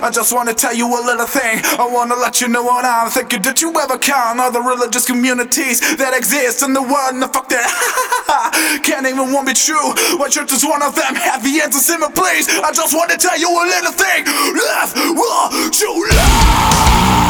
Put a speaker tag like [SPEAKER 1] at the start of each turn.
[SPEAKER 1] I just wanna tell you a little thing. I wanna let you know what I'm thinking. Did you ever count all the religious communities that exist in the world? And the fuck that can't even one be true. What church is one of them? Have the answers in me, please. I just wanna tell you a little thing. Live, to love.